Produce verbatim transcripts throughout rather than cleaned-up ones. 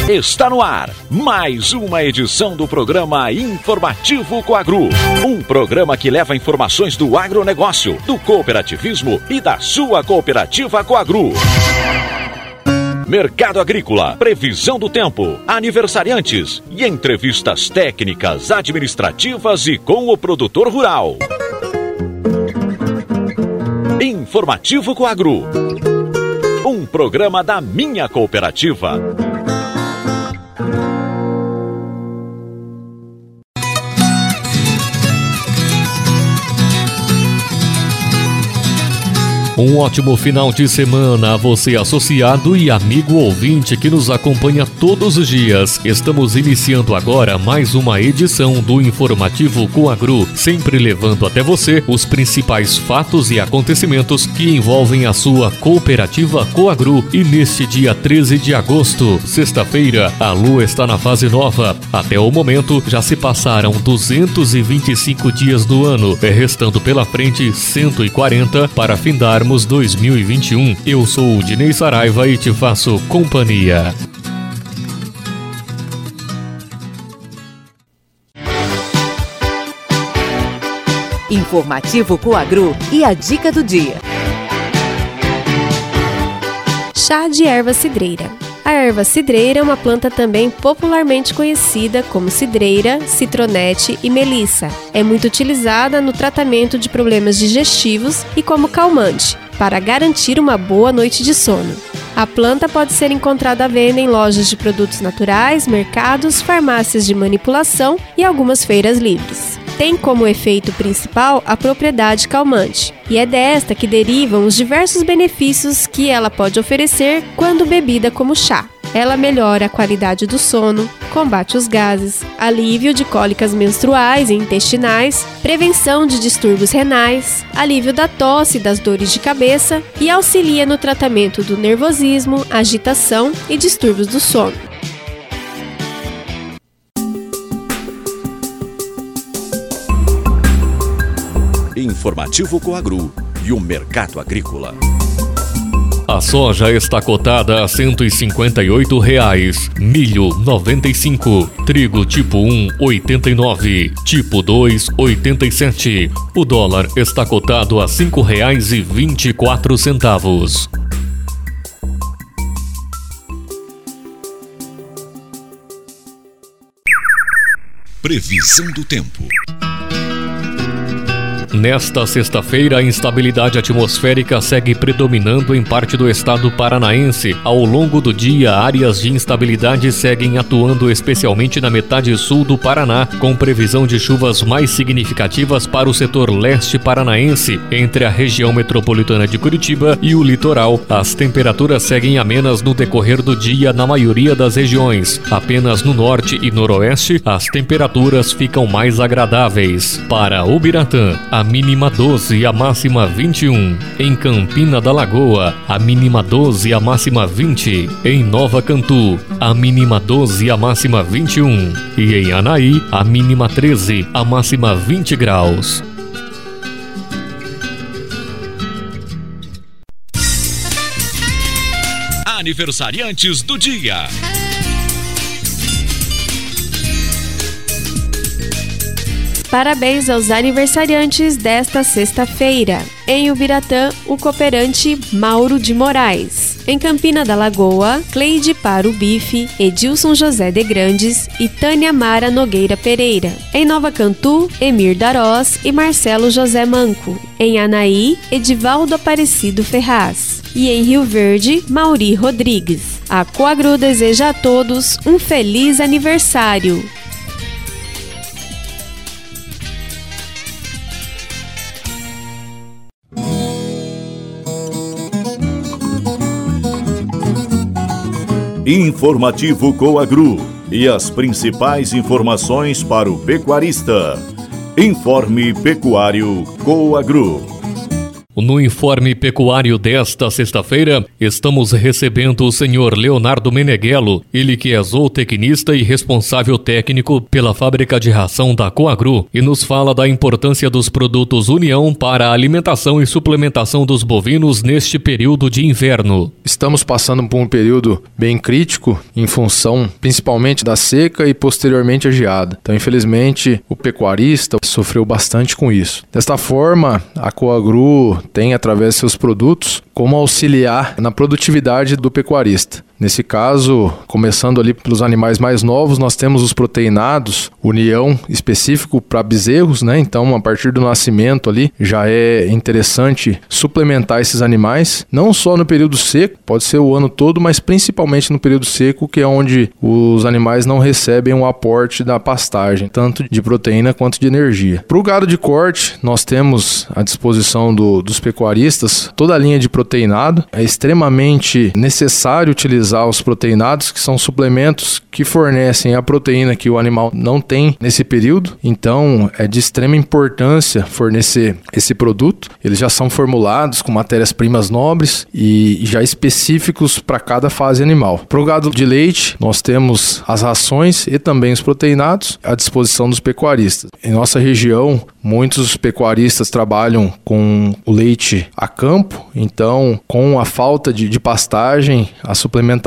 Está no ar mais uma edição do programa Informativo Coagro. Um programa que leva informações do agronegócio, do cooperativismo e da sua cooperativa Coagro. Mercado agrícola, previsão do tempo, aniversariantes e entrevistas técnicas, administrativas e com o produtor rural. Informativo Coagro. Um programa da minha cooperativa. Um ótimo final de semana a você, associado e amigo ouvinte que nos acompanha todos os dias. Estamos iniciando agora mais uma edição do Informativo Coagro, sempre levando até você os principais fatos e acontecimentos que envolvem a sua cooperativa Coagro. E neste dia treze de agosto, sexta-feira, a lua está na fase nova. Até o momento, já se passaram duzentos e vinte e cinco dias do ano, restando pela frente cento e quarenta para findar dois mil e vinte e um. Eu sou o Dinei Saraiva e te faço companhia. Informativo Coagro e a dica do dia. Chá de erva cidreira. A erva cidreira é uma planta também popularmente conhecida como cidreira, citronete e melissa. É muito utilizada no tratamento de problemas digestivos e como calmante, para garantir uma boa noite de sono. A planta pode ser encontrada à venda em lojas de produtos naturais, mercados, farmácias de manipulação e algumas feiras livres. Tem como efeito principal a propriedade calmante, e é desta que derivam os diversos benefícios que ela pode oferecer quando bebida como chá. Ela melhora a qualidade do sono, combate os gases, alívio de cólicas menstruais e intestinais, prevenção de distúrbios renais, alívio da tosse e das dores de cabeça e auxilia no tratamento do nervosismo, agitação e distúrbios do sono. Informativo Coagro e o mercado agrícola. A soja está cotada a cento e cinquenta e oito reais, milho noventa e cinco, trigo tipo um oitenta e nove, tipo dois oitenta e sete. O dólar está cotado a cinco reais e vinte e quatro centavos. Previsão do tempo. Nesta sexta-feira, a instabilidade atmosférica segue predominando em parte do estado paranaense. Ao longo do dia, áreas de instabilidade seguem atuando especialmente na metade sul do Paraná, com previsão de chuvas mais significativas para o setor leste paranaense, entre a região metropolitana de Curitiba e o litoral. As temperaturas seguem amenas no decorrer do dia na maioria das regiões. Apenas no norte e noroeste, as temperaturas ficam mais agradáveis. Para Ubiratã, a mínima doze e a máxima vinte e um. Em Campina da Lagoa, a mínima doze e a máxima vinte. Em Nova Cantu, a mínima doze e a máxima vinte e um. E em Anaí, a mínima treze, a máxima vinte graus. Aniversariantes do dia. Parabéns aos aniversariantes desta sexta-feira. Em Ubiratã, o cooperante Mauro de Moraes. Em Campina da Lagoa, Cleide Paro Bife, Edilson José de Grandes e Tânia Mara Nogueira Pereira. Em Nova Cantu, Emir Darós e Marcelo José Manco. Em Anaí, Edivaldo Aparecido Ferraz. E em Rio Verde, Mauri Rodrigues. A Coagro deseja a todos um feliz aniversário. Informativo Coagro e as principais informações para o pecuarista. Informe Pecuário Coagro. No informe pecuário desta sexta-feira, estamos recebendo o senhor Leonardo Meneghello, ele que é zootecnista e responsável técnico pela fábrica de ração da Coagru, e nos fala da importância dos produtos União para a alimentação e suplementação dos bovinos neste período de inverno. Estamos passando por um período bem crítico em função principalmente da seca e posteriormente a geada. Então, infelizmente, o pecuarista sofreu bastante com isso. Desta forma, a Coagru tem, através de seus produtos, como auxiliar na produtividade do pecuarista. Nesse caso, começando ali pelos animais mais novos, nós temos os proteinados, União específico para bezerros, né? Então, a partir do nascimento ali, já é interessante suplementar esses animais, não só no período seco, pode ser o ano todo, mas principalmente no período seco, que é onde os animais não recebem o aporte da pastagem, tanto de proteína quanto de energia. Para o gado de corte, nós temos à disposição do, dos pecuaristas toda a linha de proteinado. É extremamente necessário utilizar os proteinados, que são suplementos que fornecem a proteína que o animal não tem nesse período. Então, é de extrema importância fornecer esse produto. Eles já são formulados com matérias-primas nobres e já específicos para cada fase animal. Para o gado de leite, nós temos as rações e também os proteinados à disposição dos pecuaristas. Em nossa região, muitos pecuaristas trabalham com o leite a campo, então, com a falta de, de pastagem, a suplementação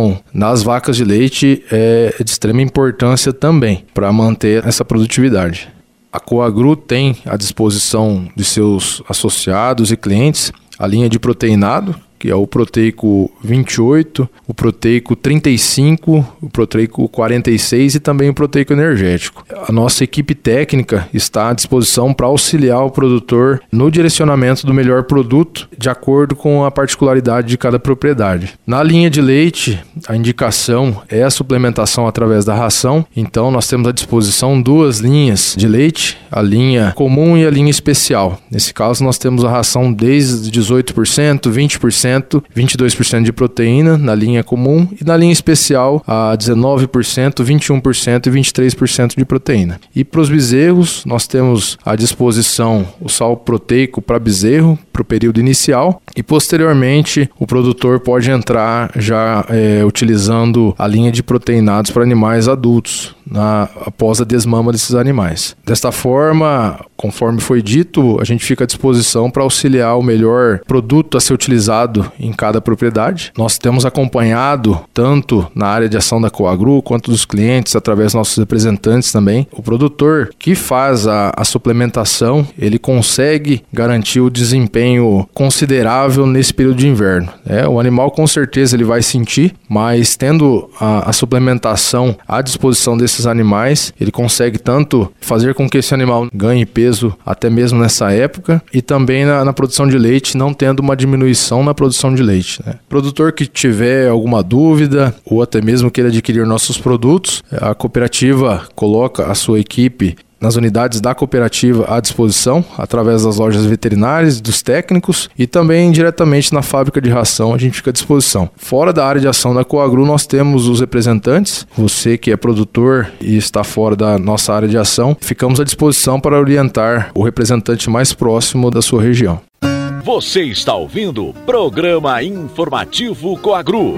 nas vacas de leite é de extrema importância também para manter essa produtividade. A Coagru tem à disposição de seus associados e clientes a linha de proteinado, que é o proteico vinte e oito, o proteico trinta e cinco, o proteico quarenta e seis e também o proteico energético. A nossa equipe técnica está à disposição para auxiliar o produtor no direcionamento do melhor produto, de acordo com a particularidade de cada propriedade. Na linha de leite, a indicação é a suplementação através da ração, então nós temos à disposição duas linhas de leite, a linha comum e a linha especial. Nesse caso, nós temos a ração desde dezoito por cento, vinte por cento, vinte e dois por cento de proteína na linha comum e na linha especial a dezenove por cento, vinte e um por cento e vinte e três por cento de proteína. E para os bezerros, nós temos à disposição o sal proteico para bezerro para o período inicial e posteriormente o produtor pode entrar já é, utilizando a linha de proteinados para animais adultos na, após a desmama desses animais. Desta forma, conforme foi dito, a gente fica à disposição para auxiliar o melhor produto a ser utilizado em cada propriedade. Nós temos acompanhado, tanto na área de ação da Coagru, quanto dos clientes, através dos nossos representantes também. O produtor que faz a, a suplementação, ele consegue garantir o desempenho considerável nesse período de inverno. É, o animal com certeza ele vai sentir, mas tendo a, a suplementação à disposição desses animais, ele consegue tanto fazer com que esse animal ganhe peso até mesmo nessa época e também na, na produção de leite, não tendo uma diminuição na produção de leite, né? Produtor que tiver alguma dúvida ou até mesmo queira adquirir nossos produtos, a cooperativa coloca a sua equipe nas unidades da cooperativa à disposição, através das lojas veterinárias, dos técnicos e também diretamente na fábrica de ração a gente fica à disposição. Fora da área de ação da Coagru, nós temos os representantes. Você que é produtor e está fora da nossa área de ação, ficamos à disposição para orientar o representante mais próximo da sua região. Você está ouvindo o Programa Informativo Coagru.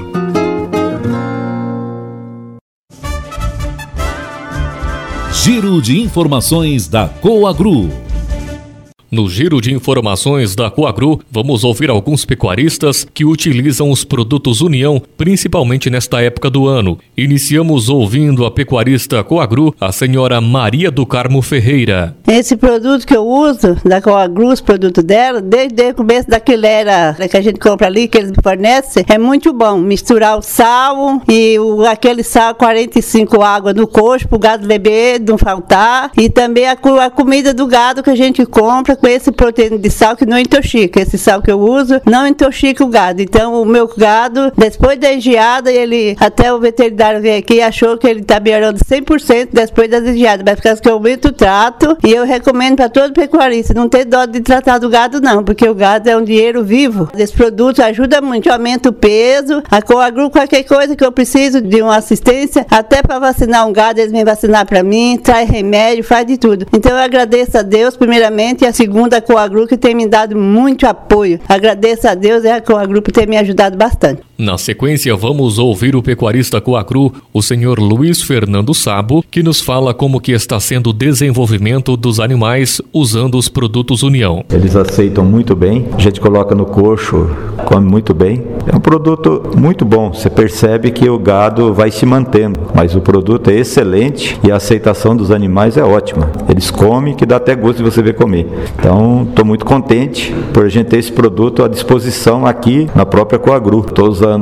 Giro de informações da Coagru. No giro de informações da Coagru, vamos ouvir alguns pecuaristas que utilizam os produtos União, principalmente nesta época do ano. Iniciamos ouvindo a pecuarista Coagru, a senhora Maria do Carmo Ferreira. Esse produto que eu uso, da Coagru, os produtos dela, desde o começo da quileira que a gente compra ali, que eles fornecem, é muito bom. Misturar o sal e o, aquele sal quarenta e cinco água no coxo, para o gado beber, não faltar. E também a, a comida do gado que a gente compra, com esse proteína de sal que não intoxica. Esse sal que eu uso não intoxica o gado. Então, o meu gado, depois da engeada, ele, até o veterinário veio aqui e achou que ele está melhorando cem por cento depois das engeadas. Mas por causa que eu aumento o trato, e eu recomendo para todo pecuarista não ter dó de tratar do gado, não, porque o gado é um dinheiro vivo. Esse produto ajuda muito, aumenta o peso. A Coagru, qualquer coisa que eu preciso de uma assistência, até para vacinar um gado, eles vêm vacinar para mim, traz remédio, faz de tudo. Então, eu agradeço a Deus, primeiramente, e a segunda Segundo, a Coagru, que tem me dado muito apoio. Agradeço a Deus e a Coagru por ter me ajudado bastante. Na sequência, vamos ouvir o pecuarista Coagru, o senhor Luiz Fernando Sabo, que nos fala como que está sendo o desenvolvimento dos animais usando os produtos União. Eles aceitam muito bem, a gente coloca no coxo, come muito bem. É um produto muito bom, você percebe que o gado vai se mantendo, mas o produto é excelente e a aceitação dos animais é ótima. Eles comem que dá até gosto de você ver comer. Então, estou muito contente por a gente ter esse produto à disposição aqui na própria Coagru. Estou usando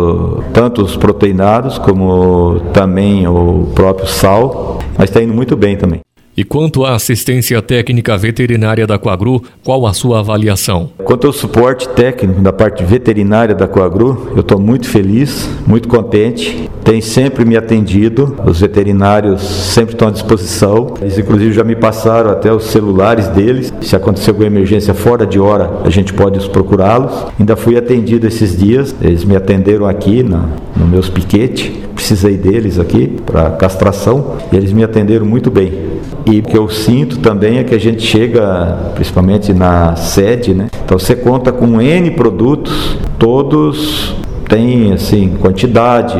tanto os proteinados como também o próprio sal, mas está indo muito bem também. E quanto à assistência técnica veterinária da Coagru, qual a sua avaliação? Quanto ao suporte técnico da parte veterinária da Coagru, eu estou muito feliz, muito contente. Tem sempre me atendido, os veterinários sempre estão à disposição. Eles inclusive já me passaram até os celulares deles. Se acontecer alguma emergência fora de hora, a gente pode procurá-los. Ainda fui atendido esses dias, eles me atenderam aqui na, no meus piquete. Precisei deles aqui para castração e eles me atenderam muito bem. E o que eu sinto também é que a gente chega, principalmente na sede, né? Então você conta com N produtos, todos têm assim, quantidade,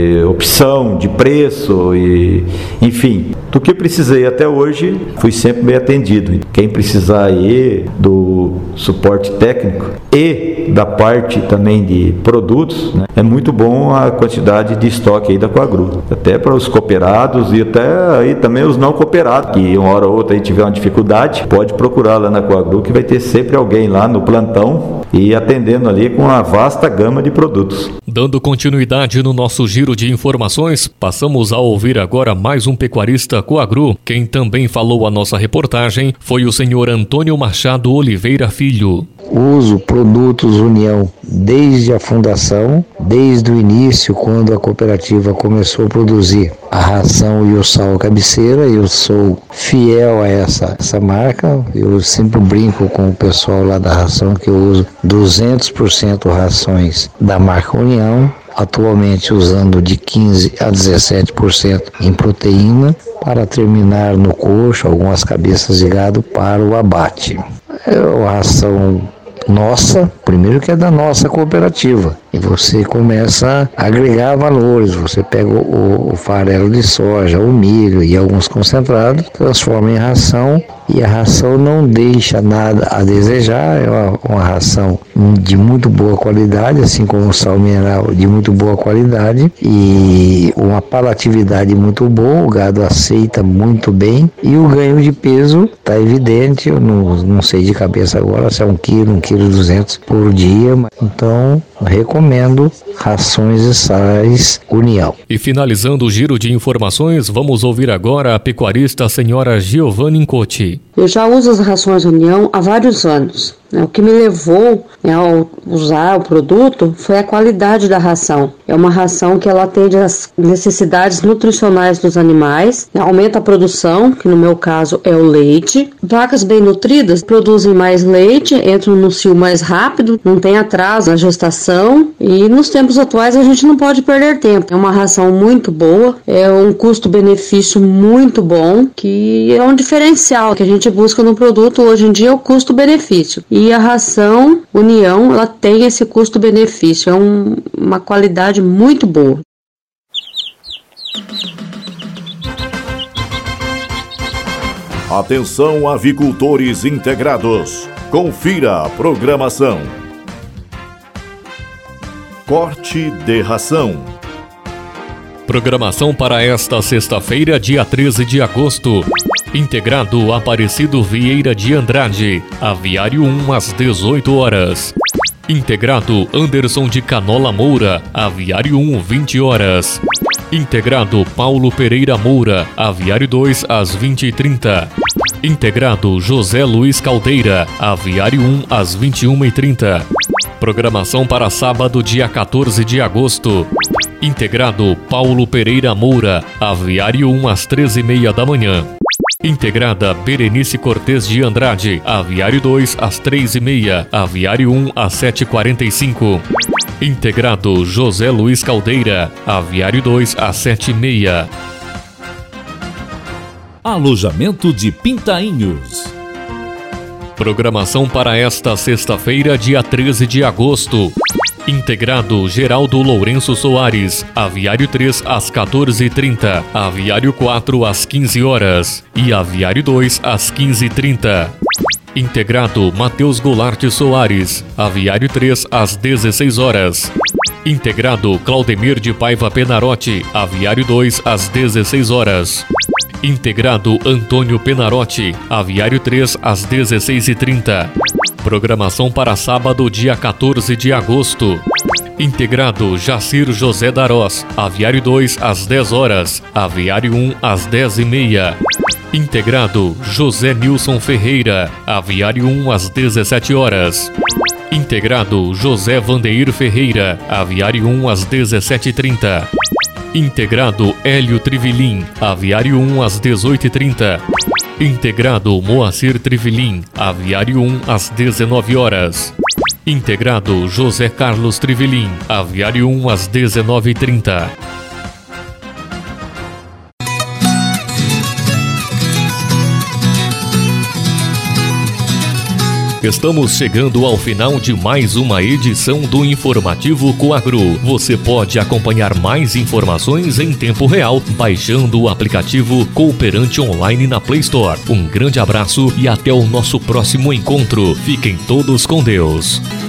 opção de preço e enfim, do que precisei até hoje, fui sempre bem atendido. Quem precisar aí do suporte técnico e da parte também de produtos, né, é muito bom a quantidade de estoque aí da Coagru, até para os cooperados e até aí também os não cooperados, que uma hora ou outra aí tiver uma dificuldade, pode procurar lá na Coagru, que vai ter sempre alguém lá no plantão e atendendo ali com uma vasta gama de produtos. Dando continuidade no nosso giro de informações, passamos a ouvir agora mais um pecuarista Coagru. Quem também falou a nossa reportagem foi o senhor Antônio Machado Oliveira Filho. Uso produtos União desde a fundação, desde o início, quando a cooperativa começou a produzir a ração e o sal cabeceira. Eu sou fiel a essa, essa marca. Eu sempre brinco com o pessoal lá da ração que eu uso duzentos por cento rações da marca União, atualmente usando de quinze a dezessete por cento em proteína, para terminar no coxo algumas cabeças de gado para o abate. É uma ração nossa, primeiro que é da nossa cooperativa, e você começa a agregar valores. Você pega o, o farelo de soja, o milho e alguns concentrados, transforma em ração, e a ração não deixa nada a desejar. É uma, uma ração de muito boa qualidade, assim como o sal mineral de muito boa qualidade, e uma palatividade muito boa. O gado aceita muito bem, e o ganho de peso está evidente. Eu não, não sei de cabeça agora se é um quilo, um quilo e duzentos por dia, então recomendo rações e sais União. E finalizando o giro de informações, vamos ouvir agora a pecuarista senhora Giovanna Incotti. Eu já uso as rações União há vários anos. O que me levou a usar o produto foi a qualidade da ração. É uma ração que ela atende às necessidades nutricionais dos animais, aumenta a produção, que no meu caso é o leite. Vacas bem nutridas produzem mais leite, entram no cio mais rápido, não tem atraso na gestação, e nos tempos atuais a gente não pode perder tempo. É uma ração muito boa, é um custo-benefício muito bom, que é um diferencial que a gente busca no produto hoje em dia, é o custo-benefício. E a ração União, ela tem esse custo-benefício, é um, uma qualidade muito boa. Atenção, avicultores integrados. Confira a programação. Corte de ração. Programação para esta sexta-feira, dia treze de agosto. Integrado Aparecido Vieira de Andrade, Aviário um às dezoito horas. Integrado Anderson de Canola Moura, Aviário um, vinte horas. Integrado Paulo Pereira Moura, Aviário dois às vinte e trinta. Integrado José Luiz Caldeira, Aviário um às vinte e uma e trinta. Programação para sábado, dia quatorze de agosto. Integrado Paulo Pereira Moura, Aviário um às treze e meia da manhã. Integrada Berenice Cortes de Andrade, Aviário dois às três e meia, Aviário um às sete e quarenta e cinco. Integrado José Luiz Caldeira, Aviário dois às sete e meia. Alojamento de Pintainhos. Programação para esta sexta-feira, dia treze de agosto. Integrado Geraldo Lourenço Soares, Aviário três às quatorze e trinta, Aviário quatro às quinze horas e Aviário dois às quinze e trinta. Integrado Matheus Goulart Soares, Aviário três às dezesseis horas. Integrado Claudemir de Paiva Penarotti, Aviário dois às dezesseis horas. Integrado Antônio Penarotti, Aviário três às dezesseis e trinta. Programação para sábado, dia quatorze de agosto. Integrado Jacir José Darós, Aviário dois às dez horas, Aviário um às dez e meia. Integrado José Nilson Ferreira, Aviário um às dezessete horas. Integrado José Vandeir Ferreira, Aviário um às dezessete e trinta. Integrado Hélio Trivilin, Aviário um às dezoito e trinta. Integrado Moacir Trivilin, Aviário um às dezenove horas. Integrado José Carlos Trivilin, Aviário um às dezenove e trinta. Estamos chegando ao final de mais uma edição do Informativo Coagro. Você pode acompanhar mais informações em tempo real baixando o aplicativo Cooperante Online na Play Store. Um grande abraço e até o nosso próximo encontro. Fiquem todos com Deus.